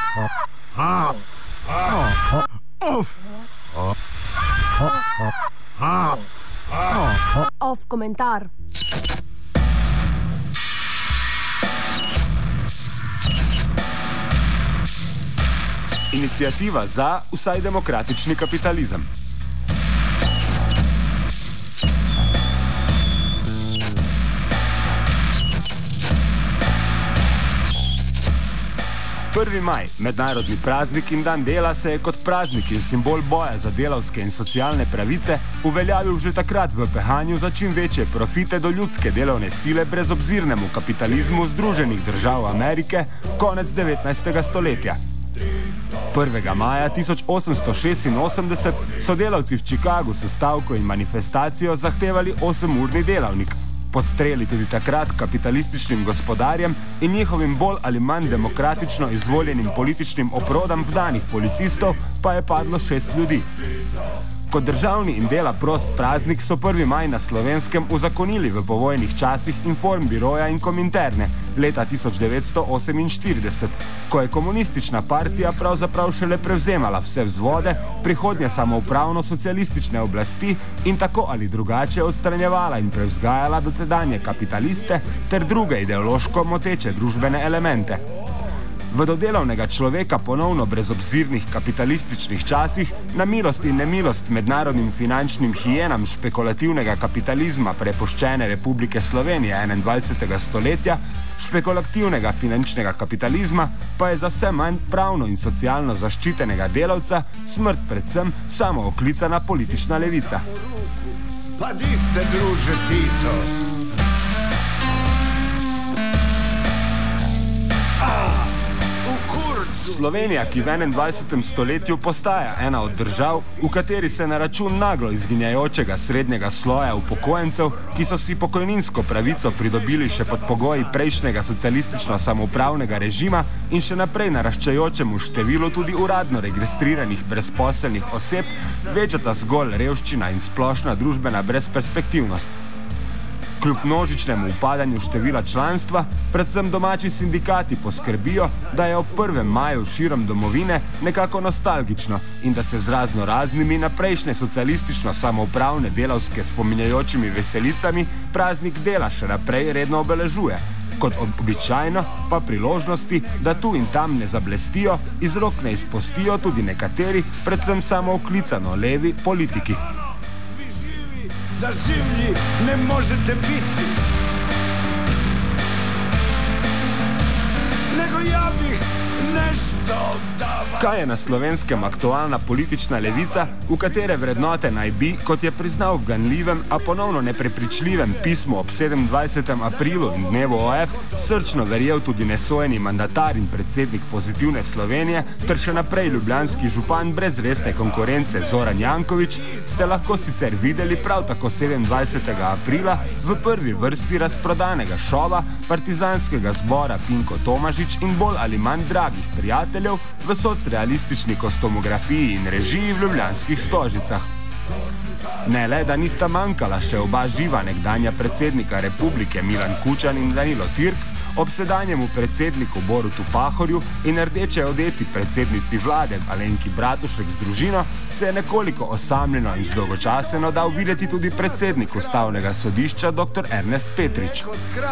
Off komentar. Iniciativa za vsaj demokratični kapitalizem. Prvi maj, mednarodni praznik in dan dela, se je kot praznik in simbol boja za delavske in socialne pravice uveljavil že takrat v pehanju za čim večje profite do ljudske delovne sile brezobzirnemu kapitalizmu Združenih držav Amerike konec 19. stoletja. 1. maja 1886 so delavci v Chicagu s stavko in manifestacijo zahtevali 8-urni delavnik. Pod streli tudi takrat kapitalističnim gospodarjem in njihovim bolj ali manj demokratično izvoljenim političnim oprodam vdanih policistov pa je padlo 6 ljudi. Kot državni in dela prost praznik so 1. maj na Slovenskem uzakonili v povojnih časih Informbiroja in Kominterne leta 1948, ko je komunistična partija pravzaprav šele prevzemala vse vzvode prihodnje samoupravno-socialistične oblasti in tako ali drugače odstranjevala in prevzgajala dotedanje kapitaliste ter druge ideološko moteče družbene elemente. V do delovnega človeka ponovno brezobzirnih kapitalističnih časih, na milost in nemilost mednarodnim finančnim hijenam špekulativnega kapitalizma prepuščene Republike Slovenije 21. stoletja, špekulativnega finančnega kapitalizma pa je za vse manj pravno in socialno zaščitenega delavca smrt predvsem samooklicana politična levica. Pa di ste, druže Tito? Slovenija, ki v 21. stoletju postaja ena od držav, v kateri se na račun naglo izginjajočega srednjega sloja upokojencev, ki so si pokojninsko pravico pridobili še pod pogoji prejšnjega socialistično-samoupravnega režima in še naprej naraščajočemu številu tudi uradno registriranih brezposelnih oseb, večata zgolj revščina in splošna družbena brezperspektivnost. Kljub množičnemu upadanju števila članstva, predvsem domači sindikati poskrbijo, da je ob 1. maju širom domovine nekako nostalgično in da se z razno raznimi na prejšnje socialistično-samoupravne delavske spominjajočimi veselicami praznik dela še naprej redno obeležuje. Kot običajno pa priložnosti, da tu in tam ne zablestijo, iz rok ne izpustijo tudi nekateri, predvsem samooklicano levi politiki. Da življi ne možete biti, nego ja bih nešto dava. Kaj je na Slovenskem aktualna politična levica, v katere vrednote naj bi, kot je priznal v ganljivem, a ponovno neprepričljivem pismu ob 27. aprilu in dnevu OF, srčno verjel tudi nesojeni mandatar in predsednik Pozitivne Slovenije ter še naprej ljubljanski župan brez resne konkurence Zoran Janković, ste lahko sicer videli prav tako 27. aprila v prvi vrsti razprodanega šova partizanskega zbora Pinko Tomažič in bolj ali manj dragih prijateljev v socrealistični kostumografiji in režiji v ljubljanskih Stožicah. Ne le, da nista manjkala še oba živa nekdanja predsednika republike Milan Kučan in Danilo Türk, ob sedanjemu predsedniku Borutu Pahorju in rdeče odeti predsednici vlade Alenki Bratušek z družino se je nekoliko osamljeno in zdolgočaseno dal videti tudi predsednik Ustavnega sodišča dr. Ernest Petrič.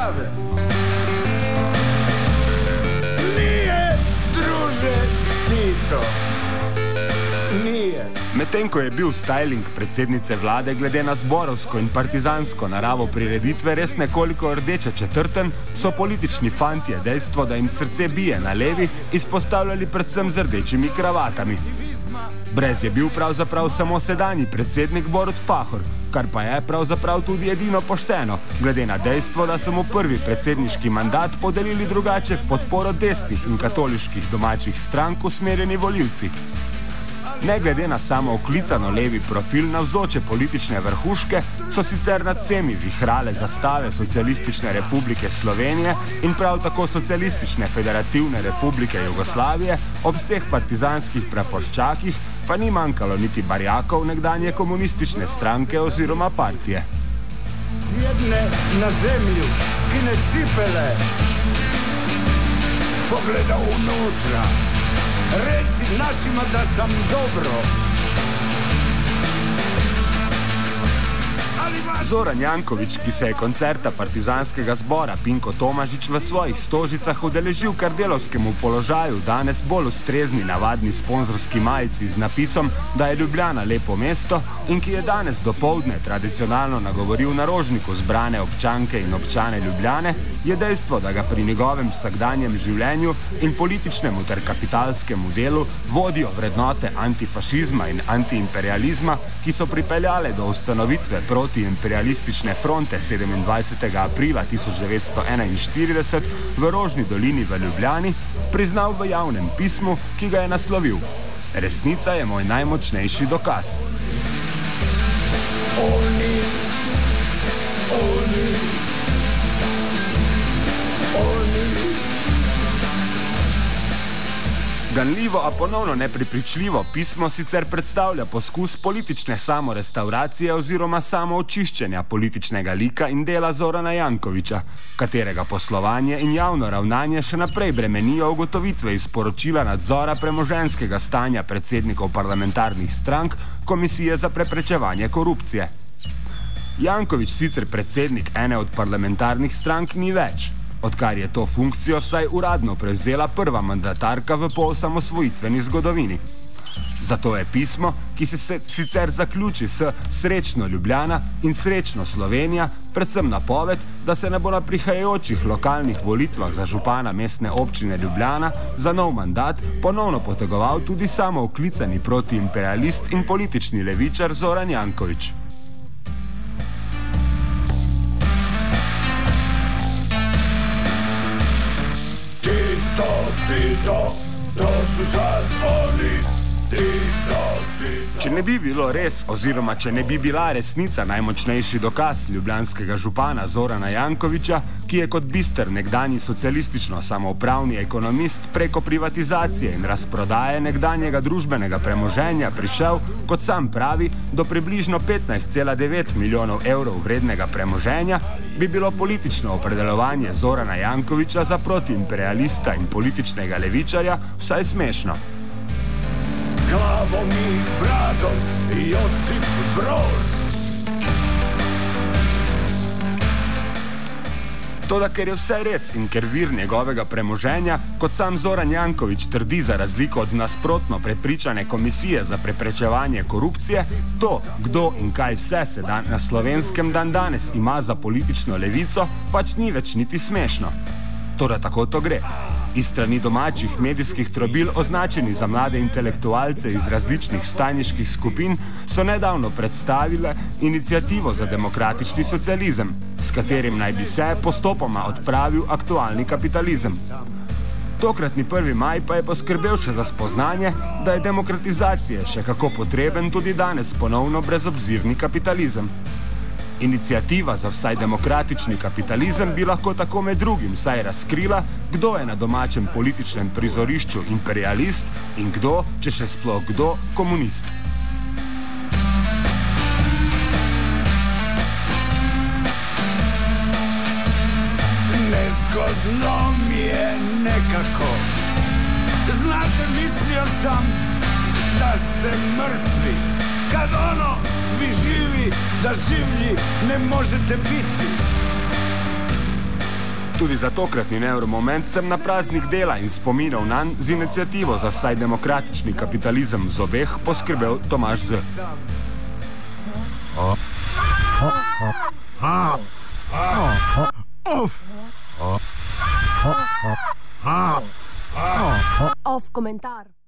Tito. Nije. Medtem ko je bil styling predsednice vlade glede na zborovsko in partizansko naravo prireditve res nekoliko rdeče četrten, so politični fantje dejstvo, da jim srce bije na levi, izpostavljali predvsem z rdečimi kravatami. Brez je bil pravzaprav samo sedanji predsednik Borut Pahor, kar pa je pravzaprav tudi edino pošteno, glede na dejstvo, da so mu prvi predsedniški mandat podelili drugače v podporo desnih in katoliških domačih strank usmerjeni volivci. Ne glede na samo oklicano levi profil navzoče politične vrhuške, so sicer nad vsemi vihrale zastave Socialistične republike Slovenije in prav tako Socialistične federativne republike Jugoslavije, ob vseh partizanskih praporščakih pa ni manjkalo niti barjakov nekdanje komunistične stranke oziroma partije. Sjedne na zemlju, skine cipele, pogleda unutra. Reci našima da sam dobro. Zoran Janković, ki se je koncerta partizanskega zbora Pinko Tomažič v svojih Stožicah udeležil kar delavskemu položaju, danes bolj ustrezni navadni sponzorski majici z napisom, da je Ljubljana lepo mesto in ki je danes dopoldne tradicionalno nagovoril na Rožniku zbrane občanke in občane Ljubljane, je dejstvo, da ga pri njegovem vsakdanjem življenju in političnemu ter kapitalskemu delu vodijo vrednote antifašizma in antiimperializma, ki so pripeljale do ustanovitve protiimperialistične fronte 27. aprila 1941 v Rožni dolini v Ljubljani, priznal v javnem pismu, ki ga je naslovil: Resnica je moj najmočnejši dokaz. Ganljivo, a ponovno neprepričljivo pismo sicer predstavlja poskus politične samorestauracije oziroma samoočiščenja političnega lika in dela Zorana Jankovića, katerega poslovanje in javno ravnanje še naprej bremenijo ugotovitve iz poročila nadzora premoženjskega stanja predsednikov parlamentarnih strank Komisije za preprečevanje korupcije. Janković sicer predsednik ene od parlamentarnih strank ni več, odkar je to funkcijo vsaj uradno prevzela prva mandatarka v poosamosvojitveni zgodovini. Zato je pismo, ki se sicer zaključi s Srečno Ljubljana in Srečno Slovenija, predvsem napoved, da se ne bo na prihajajočih lokalnih volitvah za župana mestne občine Ljubljana za nov mandat ponovno potegoval tudi samooklicani protiimperialist in politični levičar Zoran Janković. To su sad oni, Tito. Če ne bi bilo res, oziroma če ne bi bila resnica najmočnejši dokaz ljubljanskega župana Zorana Jankovića, ki je kot bister nekdanji socialistično samoupravni ekonomist preko privatizacije in razprodaje nekdanjega družbenega premoženja prišel, kot sam pravi, do približno 15,9 milijonov evrov vrednega premoženja, bi bilo politično opredelovanje Zorana Jankovića za protiimperialista in političnega levičarja vsaj smešno. Glavom i bradom Josip Broz. Toda ker je vse res in ker vir njegovega premoženja, kot sam Zoran Janković trdi za razliko od nasprotno prepričane Komisije za preprečevanje korupcije, to, kdo in kaj vse se na Slovenskem dan danes ima za politično levico, pač ni več niti smešno. Toda tako to gre. Iz strani domačih medijskih trobil označeni za mlade intelektualce iz različnih stajniških skupin so nedavno predstavile Inicijativo za demokratični socializem, s katerim naj bi se postopoma odpravil aktualni kapitalizem. Tokratni 1. maj pa je poskrbel še za spoznanje, da je demokratizacije še kako potreben tudi danes ponovno brezobzirni kapitalizem. Inicijativa za vsaj demokratični kapitalizem bi lahko tako med drugim vsaj razkrila, kdo je na domačem političnem prizorišču imperialist in kdo, če še sploh kdo, komunist. Nezgodno mi je nekako. Znate, mislio sam da ste mrtvi. Kad ono vi živi, da življi ne možete biti. Tudi za tokratni neuromoment sem na praznik dela in spominov nanj z Inicijativo za vsaj demokratični kapitalizem v zobeh poskrbel Tomaž Z. Off komentar.